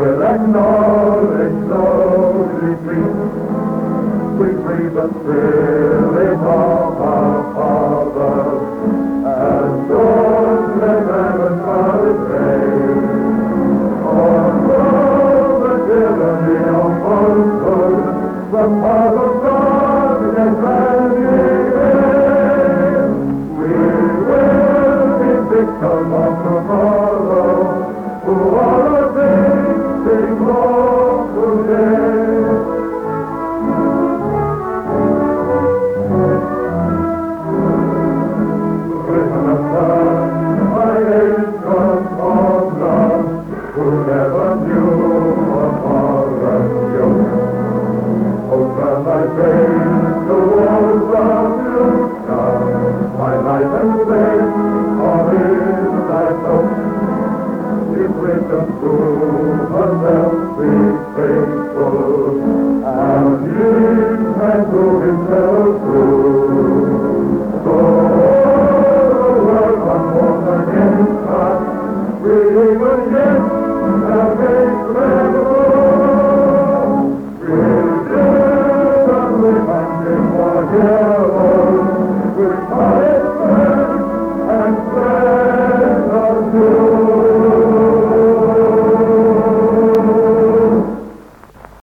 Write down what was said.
will acknowledge slowly we breathe the spirit of our Father, and don't let heaven reign. Although the tyranny of falsehood, the path of God is ready, we will be victims of tomorrow, who are a victim of today. Who never knew a foreign yoke. Open thy face to all the future. My life and faith are in thy soul. If written through herself be faithful, and live and do himself true. So the world was born against us, we even yet shall make them grow. We'll live and live and live forever. We'll